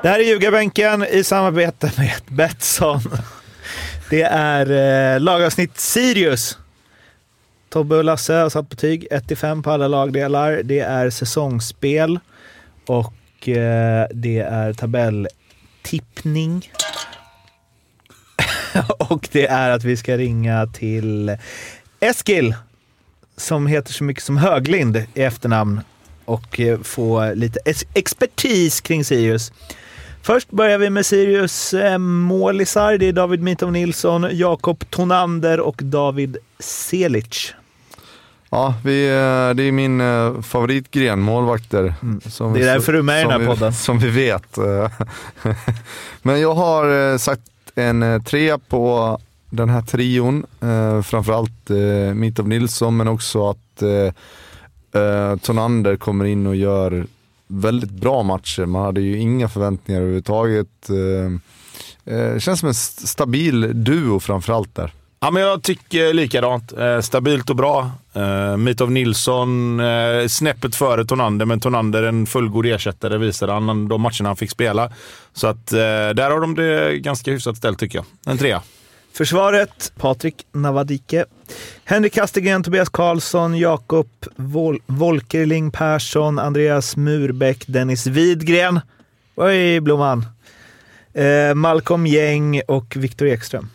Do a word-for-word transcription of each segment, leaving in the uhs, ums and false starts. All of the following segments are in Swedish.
Det här är Ljugarbänken i samarbete med Betsson. Det är eh, lagavsnitt Sirius. Tobbe och Lasse har satt betyg ett till fem på alla lagdelar. Det är säsongsspel och eh, det är tabelltippning. Och det är att vi ska ringa till Eskil, som heter så mycket som Höglind i efternamn, och eh, få lite es- expertis kring Sirius. Först börjar vi med Sirius eh, målisar. Det är David Mitov Nilsson, Jakob Tonander och David Selic. Ja, vi, det är min favoritgren, målvakter. Mm. Som det är därför du är med i den här podden. Vi, som vi vet. Men jag har sagt en trea på den här trion. Framförallt Mitov Nilsson, men också att Tonander kommer in och gör väldigt bra matcher. Man hade ju inga förväntningar överhuvudtaget. Det känns som en stabil duo framförallt där. Ja, men jag tycker likadant. Eh, stabilt och bra. Eh, Mitov Nilsson eh, snäppet före Tonander, men Tonander en fullgod ersättare visade han de matcherna han fick spela. Så att eh, där har de det ganska hyfsat ställt tycker jag. En trea. Försvaret, Patrik Navadike, Henrik Kastegren, Tobias Karlsson, Jakob Vol- Volkerling Persson, Andreas Murbeck, Dennis Widgren, oj Blomman, eh, Malcolm Gäng och Viktor Ekström.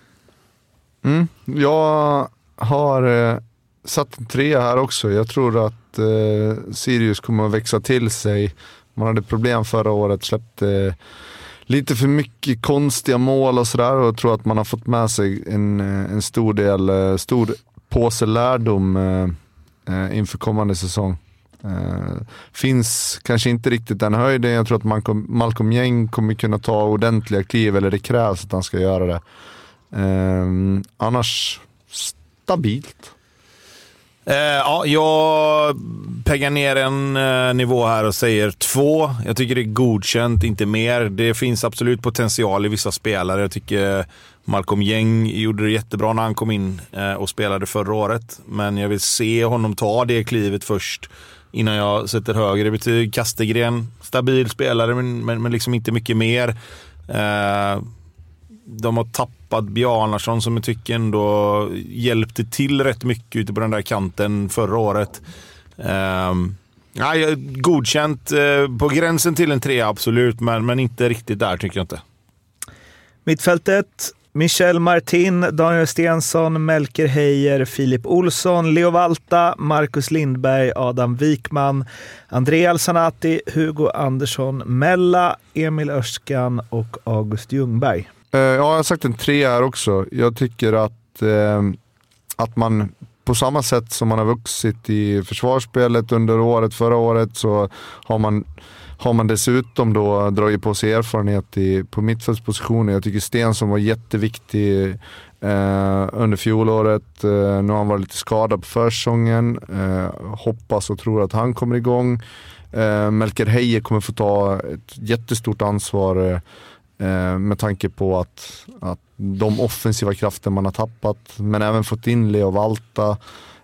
Mm. Jag har eh, satt en trea här också. Jag tror att eh, Sirius kommer att växa till sig. Man hade problem förra året, släppte eh, lite för mycket konstiga mål och sådär, och jag tror att man har fått med sig en, en stor del, eh, stor påse lärdom eh, eh, inför kommande säsong. Eh, finns kanske inte riktigt den höjden. Jag tror att Malcolm, Malcolm Gäng kommer kunna ta ordentliga kliv, eller det krävs att han ska göra det. Eh, annars stabilt. Eh, ja, jag peggar ner en eh, nivå här och säger två. Jag tycker det är godkänt, inte mer. Det finns absolut potential i vissa spelare. Jag tycker Malcolm Gäng gjorde det jättebra när han kom in eh, och spelade förra året. Men jag vill se honom ta det klivet först innan jag sätter högre betyg. Kastegren, stabil spelare, men, men, men liksom inte mycket mer. Eh, de har tappat Bjarnarsson, som jag tycker ändå hjälpte till rätt mycket ute på den där kanten förra året. Um, ja, godkänt, uh, på gränsen till en tre absolut, men, men inte riktigt där tycker jag inte. Mittfältet, Michel Martin, Daniel Stensson, Melker Heier, Filip Olsson, Leo Valta, Marcus Lindberg, Adam Wikman, André Alsanati, Hugo Andersson, Mella, Emil Örskan och August Ljungberg. Ja, jag har sagt en tre här också. Jag tycker att, eh, att man på samma sätt som man har vuxit i försvarsspelet under året, förra året, så har man, har man dessutom då dragit på sig erfarenhet i, på mittfältspositionen. Jag tycker Stensson var jätteviktig eh, under fjolåret. Eh, nu har han varit lite skadad på försäsongen. Eh, hoppas och tror att han kommer igång. Eh, Melker Heier kommer få ta ett jättestort ansvar eh, med tanke på att, att de offensiva krafter man har tappat, men även fått in Leo Valta.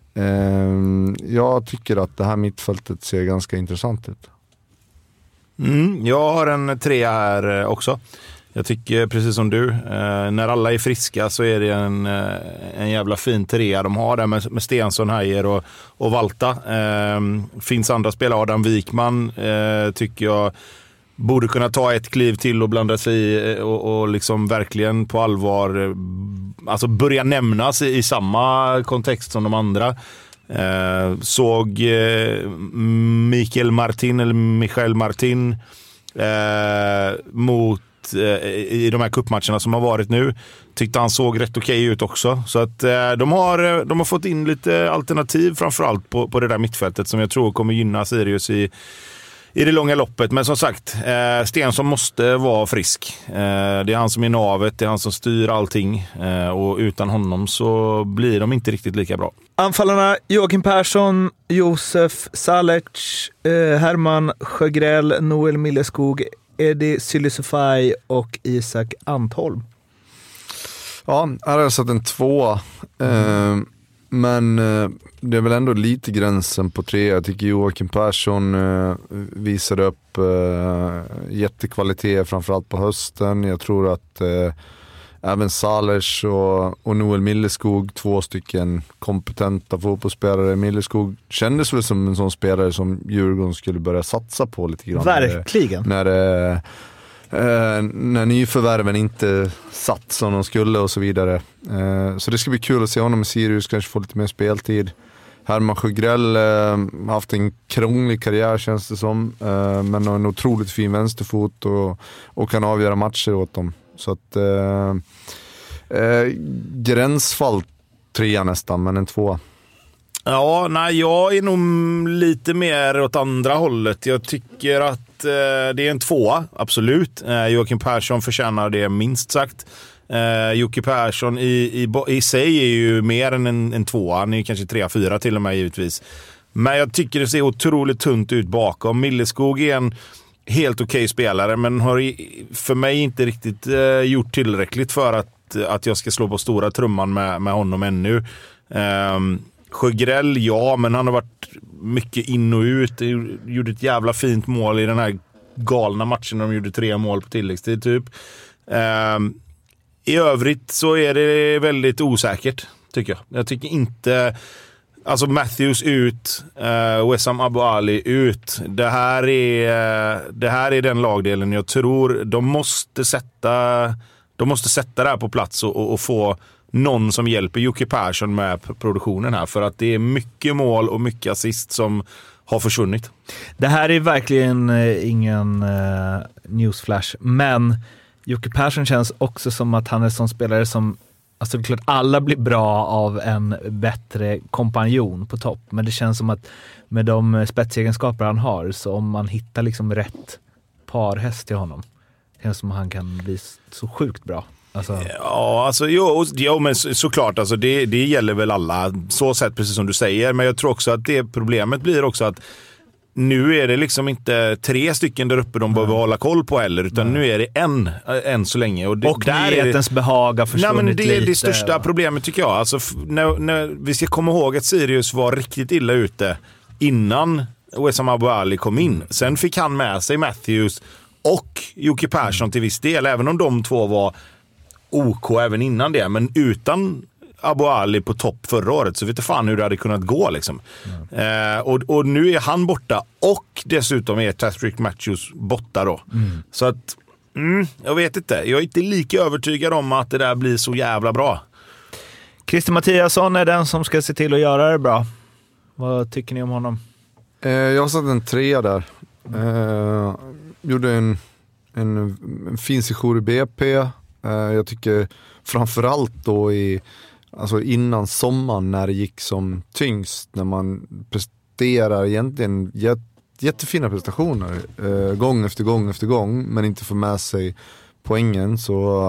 Jag tycker att det här mittfältet ser ganska intressant ut. Mm, jag har en trea här också. Jag tycker precis som du, eh, när alla är friska så är det en, en jävla fin trea de har där med, med Stensson, Heier och, och Valta. Eh, finns andra spelare, Adam Wikman eh, tycker jag borde kunna ta ett kliv till och blanda sig i och, och liksom verkligen på allvar alltså börja nämnas i, i samma kontext som de andra. Eh, såg eh, Mikael Martin eller Michael Martin eh, mot eh, i de här cupmatcherna som har varit nu. Tyckte han såg rätt okej ut också. Så att eh, de, har, de har fått in lite alternativ framförallt på, på det där mittfältet som jag tror kommer gynna Sirius i i det långa loppet. Men som sagt, eh, Stensson måste vara frisk. Eh, det är han som är navet, det är han som styr allting. Eh, och utan honom så blir de inte riktigt lika bra. Anfallarna Joakim Persson, Josef Salec, eh, Herman Sjögrell, Noel Milleskog, Eddie Sylisufaj och Isak Antholm. Ja, här har jag satt en två. Eh, Men eh, det är väl ändå lite gränsen på tre. Jag tycker Joakim Persson eh, visade upp eh, jättekvalitet framförallt på hösten. Jag tror att eh, även Salers och, och Noel Milleskog, två stycken kompetenta fotbollsspelare. Milleskog kändes väl som en sån spelare som Djurgården skulle börja satsa på lite grann. Verkligen. När, när, eh, när nyförvärven inte satt som de skulle och så vidare. Eh, så det ska bli kul att se honom i Sirius, kanske få lite mer speltid. Herman Sjögrell har eh, haft en krånglig karriär känns det som. Eh, men har en otroligt fin vänsterfot och, och kan avgöra matcher åt dem. Så att eh, eh, gränsfall trea nästan, men en två. Ja, nej, jag är nog lite mer åt andra hållet. Jag tycker att eh, det är en tvåa, absolut. Eh, Joakim Persson förtjänar det minst sagt. Eh, Jocke Persson i, i, i sig är ju mer än en, en tvåa. Han är kanske tre fyra till och med givetvis. Men jag tycker det ser otroligt tunt ut bakom. Milleskog är en helt okej spelare, men har för mig inte riktigt eh, gjort tillräckligt för att, att jag ska slå på stora trumman med, med honom ännu. Eh, Sjögrell, ja, men han har varit mycket in och ut. Gjorde ett jävla fint mål i den här galna matchen när de gjorde tre mål på tilläggstid typ. Eh, I övrigt så är det väldigt osäkert, tycker jag. Jag tycker inte... Alltså Matthews ut, uh, Wessam Abu Ali ut. Det här är det här är den lagdelen jag tror de måste sätta de måste sätta det här på plats och, och, och få någon som hjälper Jocke Persson med produktionen här, för att det är mycket mål och mycket assist som har försvunnit. Det här är verkligen uh, ingen uh, newsflash, men Jocke Persson känns också som att han är som spelare som, alltså det är klart alla blir bra av en bättre kompanjon på topp, men det känns som att med de spetsegenskaper han har, så om man hittar liksom rätt parhäst till honom, det känns som att han kan bli så sjukt bra. Alltså... Ja, alltså jo, jo men så, såklart alltså, det, det gäller väl alla så sätt, precis som du säger, men jag tror också att det problemet blir också att nu är det liksom inte tre stycken där uppe de behöver hålla koll på heller, utan Nej. nu är det en än så länge. Och, det, och nyhetens behag har försvunnit lite. Nej, men det är det största och... problemet tycker jag. Alltså, när, när vi ska komma ihåg att Sirius var riktigt illa ute innan Wessam Abu Ali kom in. Sen fick han med sig Matthews och Jocke Persson till viss del, även om de två var OK även innan det. Men utan Abu Ali på topp förra året så vet jag fan hur det hade kunnat gå liksom. Mm. Eh, och, och nu är han borta och dessutom är Tastrick Matthews borta då. Mm. Så att mm, jag vet inte. Jag är inte lika övertygad om att det där blir så jävla bra. Christer Mattiasson är den som ska se till att göra det bra. Vad tycker ni om honom? Eh, jag har satt en trea där. Eh, gjorde en, en, en fin sejour i B P. Eh, jag tycker framförallt då i alltså innan sommaren när det gick som tyngst, när man presterar egentligen jät, jättefina prestationer eh, gång efter gång efter gång, men inte får med sig poängen, så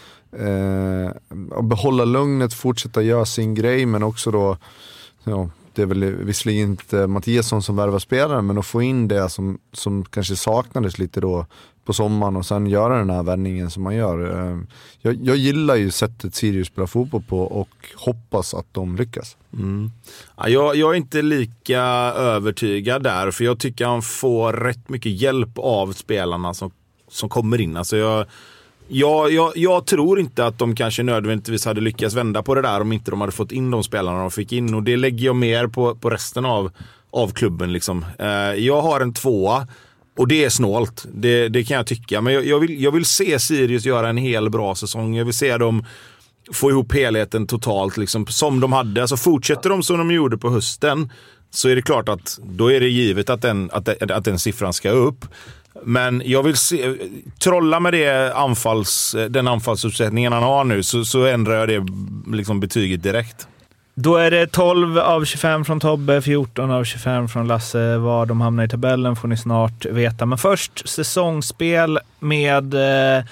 eh, att behålla lugnet, fortsätta göra sin grej, men också då, ja, det är väl visserligen inte Mattiasson som värvar spelare, men att få in det som, som kanske saknades lite då på sommaren och sen göra den här vändningen som man gör. Jag, jag gillar ju sättet Sirius spelar fotboll på och hoppas att de lyckas. Mm. Ja, jag, jag är inte lika övertygad där, för jag tycker han får rätt mycket hjälp av spelarna som, som kommer in. Alltså jag, jag, jag, jag tror inte att de kanske nödvändigtvis hade lyckats vända på det där om inte de hade fått in de spelarna de fick in, och det lägger jag mer på, på resten av, av klubben liksom. Eh, jag har en tvåa. Och det är snålt, det, det kan jag tycka. Men jag, jag, vill, jag vill se Sirius göra en hel bra säsong. Jag vill se dem få ihop helheten totalt liksom, som de hade. Alltså fortsätter de som de gjorde på hösten, så är det klart att då är det givet att den, att, att den siffran ska upp. Men jag vill se, trolla med det anfalls, den anfallsuppsättningen han har nu, så, så ändrar jag det liksom betyget direkt. Då är det tolv av tjugofem från Tobbe, fjorton av tjugofem från Lasse. Var de hamnar i tabellen får ni snart veta. Men först säsongsspel med eh,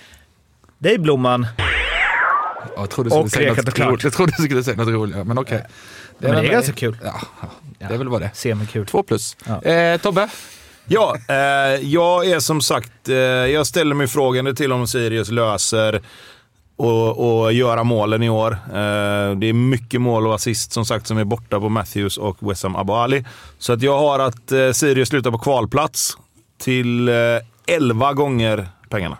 dig, Blomman. Jag trodde du skulle säga något roligt. Jag trodde du skulle säga något roligt, men okej. Okay. Det, men det är ganska kul. Ja, ja, det är väl vad det. Semikul. Två plus. Ja. Eh, Tobbe? Ja, eh, jag är som sagt, eh, jag ställer mig frågan till om Sirius löser och, och göra målen i år. Eh, det är mycket mål och assist som sagt som är borta på Matthews och Wessam Abu Ali. Så att jag har att eh, Sirius slutar på kvalplats till eh, elva gånger pengarna.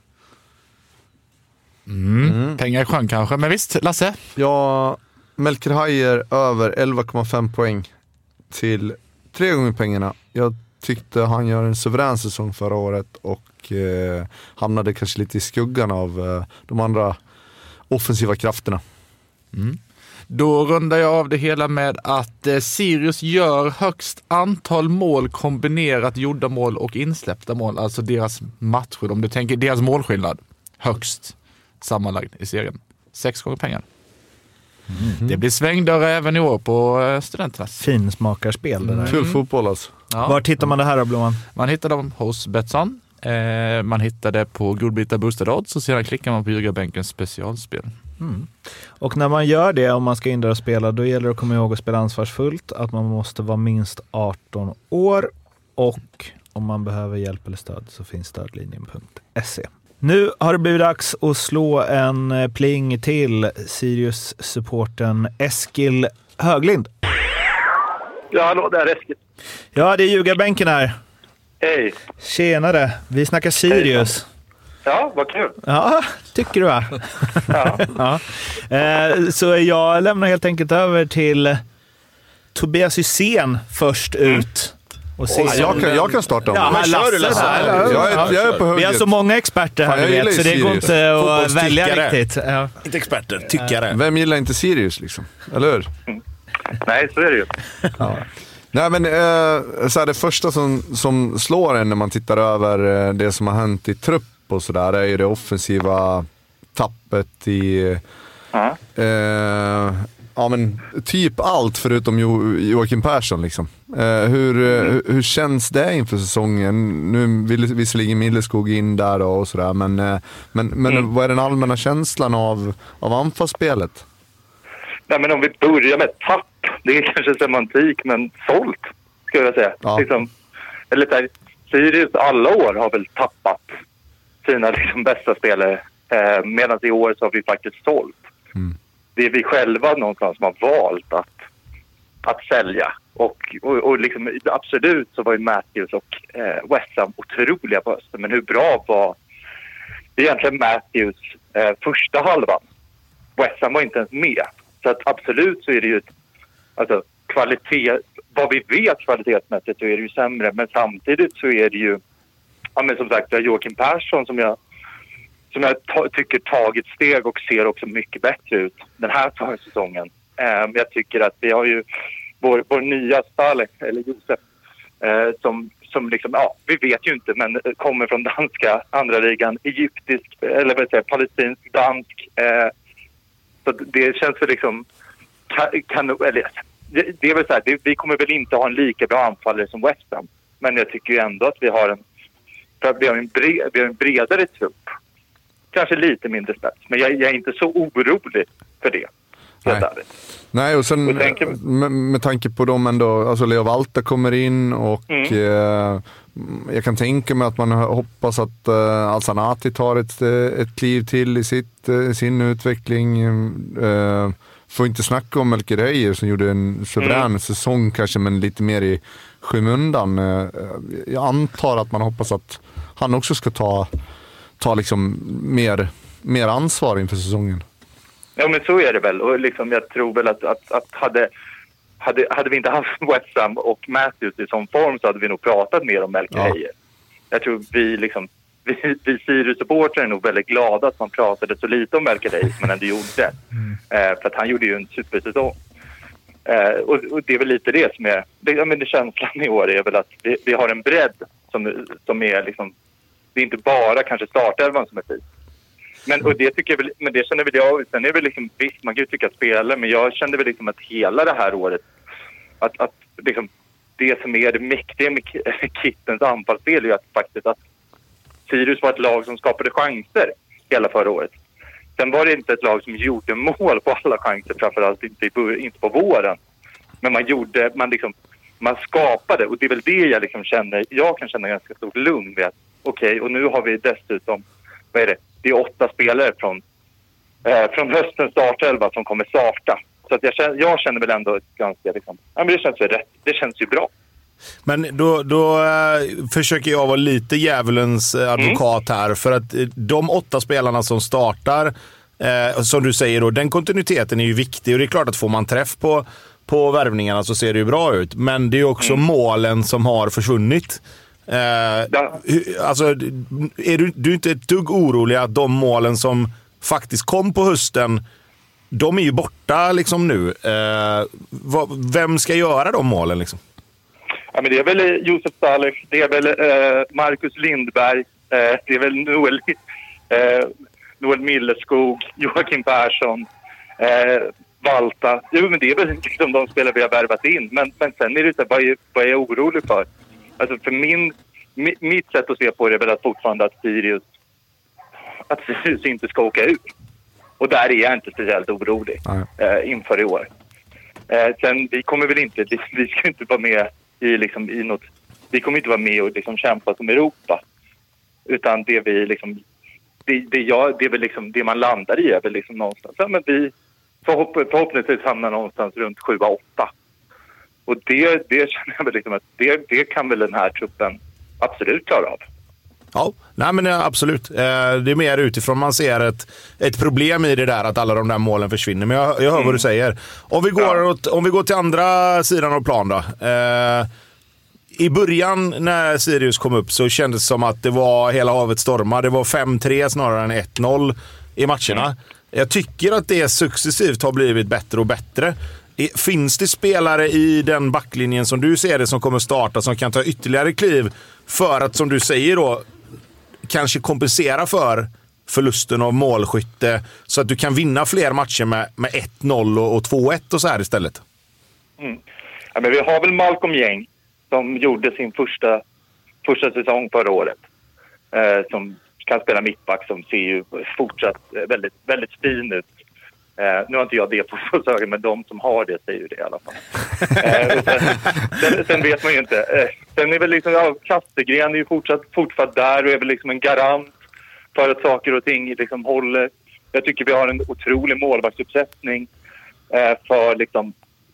Mm. Mm. Pengar i sjön kanske, men visst, Lasse? Ja, Melker Hajer över elva komma fem poäng till tre gånger pengarna. Jag tyckte han gör en suverän säsong förra året och eh, hamnade kanske lite i skuggan av eh, de andra offensiva krafterna. Mm. Då rundar jag av det hela med att eh, Sirius gör högst antal mål kombinerat gjorda mål och insläppta mål. Alltså deras matcher, om du tänker deras målskillnad. Högst sammanlagd i serien. Sex gånger pengar. Mm. Det blir svängdörrar även i år på eh, studenternas. Finsmakarspel det där. Kul fotboll alltså. Ja. Var hittar man det här då, Blomman? Man hittar dem hos Betsson. Eh, man hittar det på Godbitar Boosted Odds och sedan klickar man på Ljugarbänkens specialspel. Mm. Och när man gör det, om man ska in där och spela, då gäller det att komma ihåg att spela ansvarsfullt, att man måste vara minst arton år och om man behöver hjälp eller stöd så finns stödlinjen punkt se. Nu har det blivit dags att slå en pling till Sirius-supporten Eskil Höglind. Ja, hallå, det är Eskil. Ja, det är Ljugarbänken här. Hej. Tjenare, vi snackar Sirius. Ja, vad kul. Ja, tycker du va? Ja. Ja. Eh, så jag lämnar helt enkelt över till Tobias Hysén först ut. Och se oh, jag, kan, jag kan starta om ja, det. Lasse, Lasse. Ja, jag, är, jag är på hugget. Vi har så många experter här, Fan, du vet, så det går inte att välja riktigt. Ja. Inte experter, tyckare. Vem gillar inte Sirius liksom? Eller hur? Mm. Nej, så är det ju. Ja. Nej, men eh, så här, det första som, som slår en när man tittar över eh, det som har hänt i trupp och sådär är ju det offensiva tappet i uh-huh. eh, ja, men typ allt förutom jo, Joakim Persson liksom. Eh, hur, mm. hur känns det inför säsongen? Nu vill visserligen Milleskog in där då och sådär, men, eh, men, men mm. vad är den allmänna känslan av, av anfallsspelet? Nej, men om vi börjar med tapp, det är kanske semantik, men sålt skulle jag säga. Ja. Liksom, eller så här, Sirius alla år har väl tappat sina liksom, bästa spelare, eh, medan i år så har vi faktiskt sålt. Mm. Det är vi själva någonstans som har valt att, att sälja. Och, och, och liksom, absolut så var ju Matthews och eh, Wessam otroliga på hösten. Men hur bra var egentligen Matthews eh, första halvan? Wessam var inte ens med. Så att absolut så är det ju ett, alltså, kvalitet, vad vi vet kvalitetsmässigt så är det ju sämre. Men samtidigt så är det ju, ja, men som sagt, Joakim Persson som jag som jag ta, tycker tagit steg och ser också mycket bättre ut den här försäsongen. Eh, jag tycker att vi har ju vår, vår nya Stalek, eller Josef, eh, som, som liksom, ja, vi vet ju inte, men kommer från danska andra ligan, egyptisk, eller vad säger, palestinsk, dansk. Eh, så det känns väl liksom, kan, kan, eller, det, det är väl så här, det, vi kommer väl inte ha en lika bra anfallare som West Ham, men jag tycker ju ändå att vi har en, för att vi har en, bred, vi har en bredare trupp. Kanske lite mindre spets, men jag, jag är inte så orolig för det. Nej, Nej och sen och tänker, med, med tanke på dem ändå, alltså Leo Walter kommer in och mm. eh, jag kan tänka mig att man hoppas att eh, Al-Sanati tar ett, ett kliv till i sitt, eh, sin utveckling. Eh, får inte snacka om Melker Hajer som gjorde en suverän mm. säsong kanske, men lite mer i skymundan. Eh, jag antar att man hoppas att han också ska ta ta liksom mer, mer ansvar inför säsongen. Ja, men så är det väl. Och liksom, jag tror väl att, att, att hade, hade, hade vi inte haft West Ham och Matthews i sån form så hade vi nog pratat mer om Melker Hajer. Ja. Jag tror vi, liksom, vi, vi Sirius-supportrar är nog väldigt glada att man pratade så lite om Melker Hajer som man ändå gjorde. Mm. Eh, för att han gjorde ju en supersäsong. Eh, och, och det är väl lite det som är... Det, ja, men det känslan i år är väl att vi, vi har en bredd som, som är liksom... Det är inte bara kanske startelvan som är fint. Men, och det tycker jag väl, men det känner väl jag, sen är väl liksom, visst man kan ju tycka att spela, men jag kände väl liksom att hela det här året, att, att liksom, det som är det mäktiga med Kittens anfallsspel är att faktiskt att Sirius var ett lag som skapade chanser hela förra året. Sen var det inte ett lag som gjorde mål på alla chanser, framförallt inte, inte på våren. Men man gjorde, man liksom, man skapade, och det är väl det jag liksom känner, jag kan känna ganska stort lugn vid att okej, okay, och nu har vi dessutom, vad är det, det är åtta spelare från eh, från höstens startelva som kommer starta. Så att jag, känner, jag känner väl ändå ganska liksom, ja, men det känns ju rätt. Det känns ju bra. Men då, då äh, försöker jag vara lite djävulens advokat mm. här. För att de åtta spelarna som startar, äh, som du säger då, den kontinuiteten är ju viktig. Och det är klart att får man träff på, på värvningarna så ser det ju bra ut. Men det är ju också mm. målen som har försvunnit. Äh, ja. Alltså, är du, du är inte ett dugg orolig att de målen som faktiskt kom på hösten, de är ju borta liksom nu. Äh, vad, vem ska göra de målen liksom? Ja, men det är väl Josef Saleh, det är väl eh, Marcus Lindberg, eh, det är väl Noel, eh, Noel Milleskog, Joakim Persson, eh, Valta. Jo, men det är väl liksom de spelare vi har värvat in. Men, men sen är det så här, vad är, vad är jag orolig för? Alltså för min, mi, mitt sätt att se på det är väl att fortfarande att Sirius, att Sirius inte ska åka ut. Och där är jag inte speciellt orolig eh, inför i år. Eh, sen vi kommer väl inte, vi, vi ska inte vara med i, liksom, i något, vi kommer inte vara med och liksom kämpa som Europa, utan det vi liksom, det, det, jag, det är väl liksom, det man landar i är väl liksom någonstans, ja, men vi förhopp, förhoppningsvis hamnar någonstans runt sju åtta, och det, det känner jag väl liksom att det, det kan väl den här truppen absolut klara av. Ja, nej men absolut. Det är mer utifrån man ser ett, ett problem i det där att alla de där målen försvinner. Men jag, jag hör mm. vad du säger. Om vi, går ja. åt, om vi går till andra sidan av plan då. Eh, I början när Sirius kom upp så kändes det som att det var hela havet stormar. Det var fem tre snarare än ett noll i matcherna. Mm. Jag tycker att det successivt har blivit bättre och bättre. Finns det spelare i den backlinjen som du ser det som kommer starta som kan ta ytterligare kliv för att, som du säger då, kanske kompensera för förlusten av målskytte så att du kan vinna fler matcher med, med ett noll och, och två ett och så här istället? Mm. Ja, men vi har väl Malcolm Jeng som gjorde sin första, första säsong förra året. Eh, som kan spela mittback, som ser ju fortsatt väldigt, väldigt fin ut. Eh, nu har inte jag det på försöken, men de som har det säger ju det i alla fall. Eh, och sen, sen, sen vet man ju inte. Eh, sen är väl liksom, ja, Kastegren är ju fortsatt, fortsatt där och är väl liksom en garant för att saker och ting liksom håller. Jag tycker vi har en otrolig målvaktsuppsättning eh, för liksom,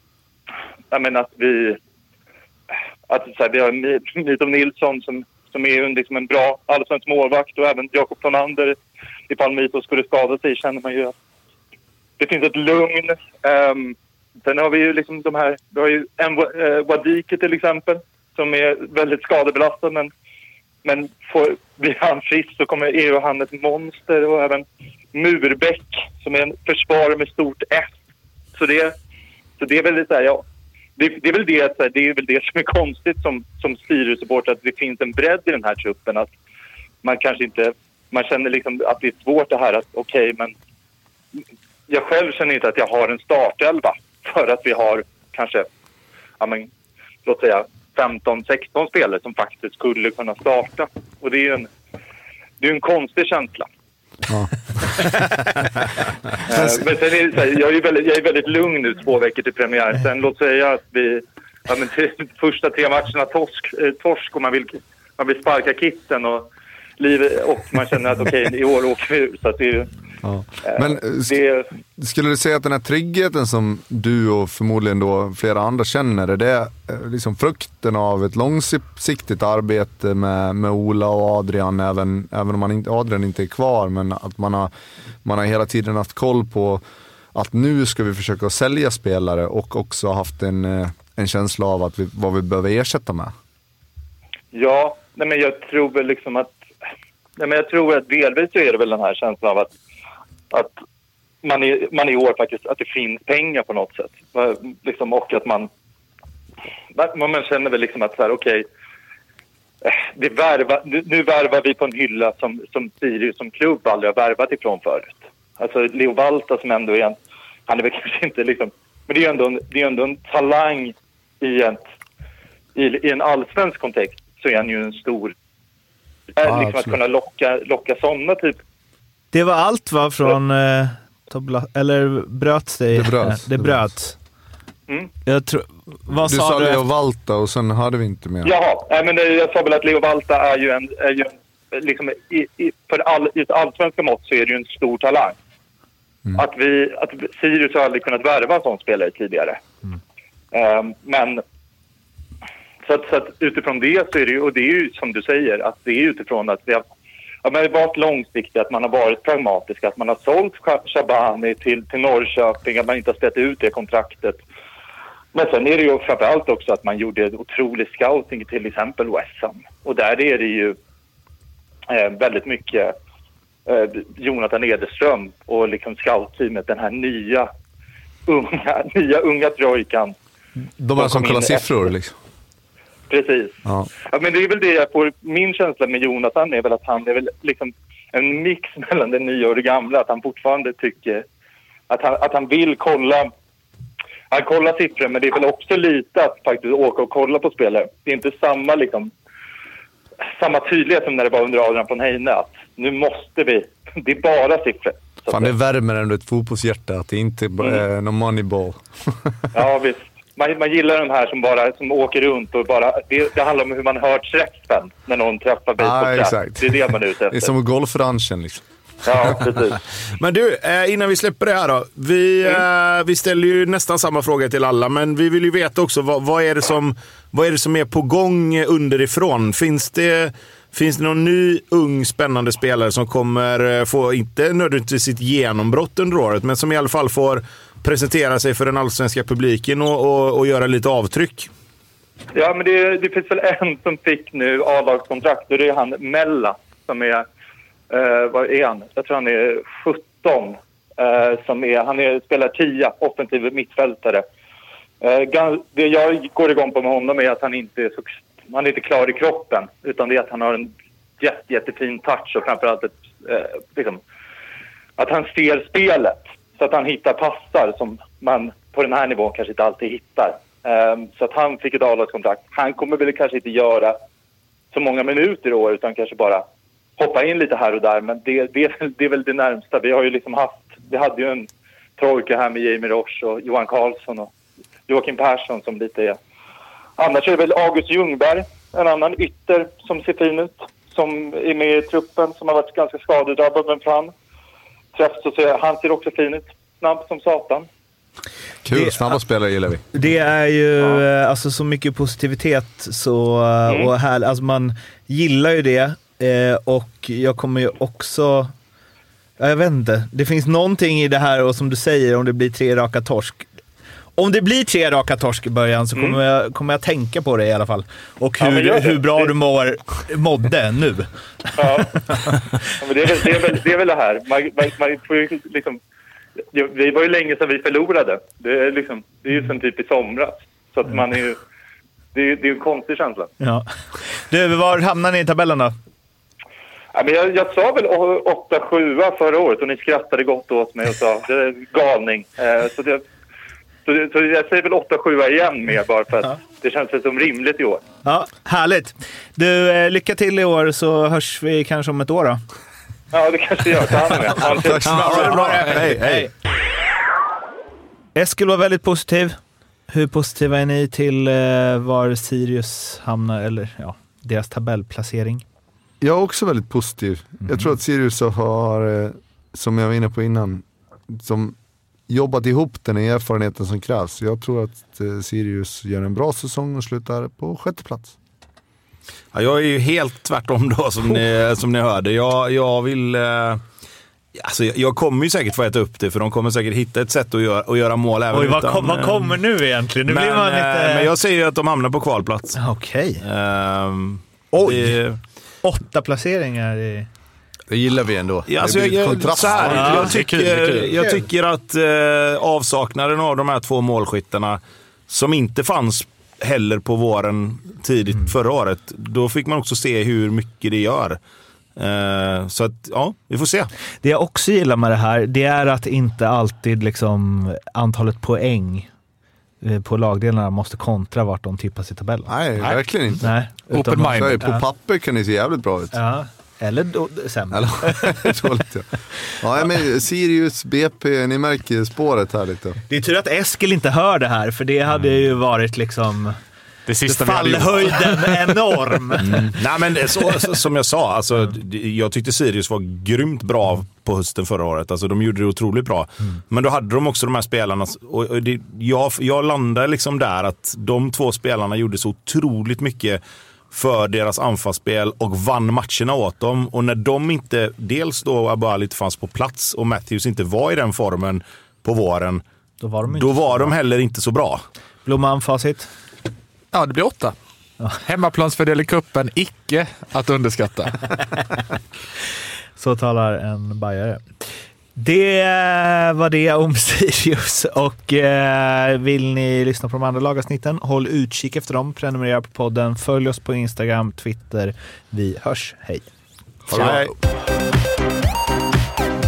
jag menar att vi, att så här, vi har Mito Nilsson som, som är liksom en bra allsvensk målvakt, och även Jakob Tonander, ifall Mito skulle skada sig, känner man ju att det finns ett lugn. Um, sen har vi ju liksom de här, vi har ju en uh, Wadike till exempel, som är väldigt skadebelastad, men, men får, blir han frisk så kommer E U han ett monster, och även Murbeck som är en försvarare med stort F. Så det, så det är väl lite så här, ja. Det, det är väl det, det är väl det som är konstigt som, som Sirius-supporter, att det finns en bredd i den här truppen, att man kanske inte, man känner liksom att det är svårt det här att okej, okay, men jag själv känner inte att jag har en startelva för att vi har kanske, ja men, låt säga femton sexton spelare som faktiskt skulle kunna starta. Och det är ju en, det är en konstig känsla. Ja. Men sen är det så här, jag är väldigt, jag är väldigt lugn nu två veckor till premiär. Sen låt säga att vi, ja men till första tre matcherna torsk, eh, torsk och man vill, man vill sparka kitten och livet, och man känner att okej, okay, i år åker vi ur, så att det är ju, ja. Men sk- det... skulle du säga att den här tryggheten som du och förmodligen då flera andra känner, är det liksom frukten av ett långsiktigt arbete med, med Ola och Adrian, även, även om man inte, Adrian inte är kvar, men att man har, man har hela tiden haft koll på att nu ska vi försöka sälja spelare, och också haft en, en känsla av att vi, vad vi behöver ersätta med? Ja, nej men jag tror väl liksom att nej men jag tror att delvis så är det väl den här känslan av att att man i, man i år faktiskt, att det finns pengar på något sätt. Liksom, och att man man känner väl liksom att så här, okej, det värva, nu, nu värvar vi på en hylla som, som Sirius som klubb aldrig har värvat ifrån förut. Alltså Leo Valta som ändå är en, han är väl kanske inte liksom, men det är ju ändå en, det är ändå en talang i en, i, i en allsvensk kontext, så är han ju en stor, ja, liksom att kunna locka, locka sådana typ. Det var allt va från eh, Tobla, eller bröt det? Det bröt. Det bröt. Mm. Jag tror, vad du sa, sa du? Leo Valta och sen hade vi inte mer. Jaha, men jag sa väl att Leo Valta är ju en, är ju liksom, i, i, för all, i ett allsvenska mått så är det ju en stor talang. Mm. Att, vi, att Sirius har aldrig kunnat värva en sån spelare tidigare. Mm. Um, men så att, så att utifrån det så är det ju, och det är ju som du säger, att det är utifrån att vi har, ja, man har varit långsiktiga, att man har varit pragmatisk, att man har sålt Shabani till, till Norrköping, att man inte har ställt ut det kontraktet. Men sen är det ju framförallt också att man gjorde otrolig scouting till exempel West Ham. Och där är det ju eh, väldigt mycket eh, Jonathan Ederström och liksom scoutteamet, den här nya unga, nya unga trojkan. De är som kollar siffror liksom. Precis. Ja. Ja, men det är väl det jag får, min känsla med Jonathan är väl att han är väl liksom en mix mellan det nya och det gamla. Att han fortfarande tycker att han, att han vill kolla, han kollar siffror, men det är väl också lite att faktiskt åka och kolla på spelare. Det är inte samma liksom, samma tydlighet som när det var under Adrian von Heine, att nu måste vi, det är bara siffror. Fan, det värmer ändå ett fotbollshjärta att det inte är mm. någon moneyball. Ja, visst. Man, man gillar de här som bara som åker runt och bara, det, det handlar om hur man hör träffen när någon träffar baseballträff. Ah, det är det man är ute efter. Det är som golfranchen liksom. Ja, precis. Men du, innan vi släpper det här då. Vi, mm. vi ställer ju nästan samma fråga till alla, men vi vill ju veta också vad, vad, är det som, vad är det som är på gång underifrån? Finns det, finns det någon ny, ung, spännande spelare som kommer få, inte nödvändigtvis sitt genombrott under året, men som i alla fall får presentera sig för den allsvenska publiken och, och, och göra lite avtryck? Ja, men det, det finns väl en som fick nu A-lagskontrakt, och det är han Mella som är, eh, vad är han? Jag tror han är sjutton, eh, som är, han är, spelar tia, offensiv mittfältare. Eh, det jag går igång på med honom är att han inte är så, han är inte klar i kroppen, utan det är att han har en jätte, jättefin touch och framförallt ett, eh, liksom, att han ser spelet. Så att han hittar passar som man på den här nivån kanske inte alltid hittar. Um, så att han fick ett A-lagskontrakt. Han kommer väl kanske inte göra så många minuter i år, utan kanske bara hoppa in lite här och där. Men det, det, det är väl det närmsta. Vi har ju liksom haft, vi hade ju en trojka här med Jamie Roche och Johan Karlsson och Joakim Persson som lite är. Annars är det väl August Ljungberg, en annan ytter som ser fin ut, som är med i truppen, som har varit ganska skadedrabbad, men fram. Så ser, han ser också fin ut. Snabb som satan. Kul, det, snabba spelare gillar vi. Det är ju ja. alltså, så mycket positivitet så, mm. och här, alltså, man gillar ju det. Eh, och jag kommer ju också... Jag vet inte. Det finns någonting i det här, och som du säger, om det blir tre raka torsk. Om det blir tre raka torsk i början så kommer, mm. jag, kommer jag tänka på det i alla fall. Och hur, ja, hur bra det. du mår, mådde nu. Ja, ja men det, är väl, det, är väl, det är väl det här. Man, man, man får ju liksom, det var ju länge sedan vi förlorade. Det är, liksom, det är ju som typ i somras. Så att man är ju, det är, det är en konstig känsla. Ja. Du, var hamnar ni i tabellen då? Ja, men jag, jag sa väl åtta sju förra året och ni skrattade gott åt mig och sa det är galning. Eh, så det Så, så jag säger väl åtta sju igen med, bara för att ja. det känns som rimligt i år. Ja, härligt. Du, eh, lycka till i år, så hörs vi kanske om ett år då. Ja, det kanske gör. Ta hand om er. Ja, hej, hej. Eskil var väldigt positiv. Hur positiva är ni till eh, var Sirius hamnar, eller ja, deras tabellplacering? Jag är också väldigt positiv. Mm. Jag tror att Sirius har, eh, som jag var inne på innan, som jobbat ihop den erfarenheten som krävs. Jag tror att eh, Sirius gör en bra säsong och slutar på sjätte plats. Ja, jag är ju helt tvärtom då, som ni, som ni hörde. Jag, jag vill... Eh, alltså, jag kommer ju säkert få äta upp det, för de kommer säkert hitta ett sätt att göra, att göra mål även Oj, utan... Vad, kom, vad kommer nu egentligen? Nu men, blir man lite... men jag säger ju att de hamnar på kvalplats. Okej. Okay. Eh, Oj! Det, åtta placeringar i... Det gillar vi ändå. Ja, alltså, jag, jag, så här, ja, jag, tycker, det är kul, det är kul. jag tycker att eh, avsaknaden av de här två målskyttarna, som inte fanns heller på våren tidigt mm. förra året, då fick man också se hur mycket det gör. Eh, så att, ja, vi får se. Det jag också gillar med det här, det är att inte alltid liksom antalet poäng på lagdelarna måste kontra vart de tippas i tabellen. Nej, Nej. verkligen inte. Nej, open mind. På papper kan det se jävligt bra ut. Ja. Eller då, sämre. Eller dåligt, ja. Ja, men Sirius, B P, ni märker spåret här lite. Det är tur att Eskil inte hör det här, för det hade mm. ju varit liksom... Det sista vi hade gjort. Fallhöjden enorm. Mm. Nej, men så, så, som jag sa, alltså, jag tyckte Sirius var grymt bra på hösten förra året. Alltså, de gjorde det otroligt bra. Mm. Men då hade de också de här spelarna. Och det, jag, jag landade liksom där att de två spelarna gjorde så otroligt mycket för deras anfallsspel och vann matcherna åt dem. Och när de inte, dels då Abali inte fanns på plats och Matthews inte var i den formen på våren, då var de, då var de heller inte så bra. Blomman, facit? Ja, det blir åtta. Ja. Hemmaplansfördel i kuppen, icke att underskatta. Så talar en bajare. Det var det om Sirius, och eh, vill ni lyssna på de andra lagavsnitten, håll utkik efter dem, prenumerera på podden, följ oss på Instagram, Twitter. Vi hörs, hej! Hej!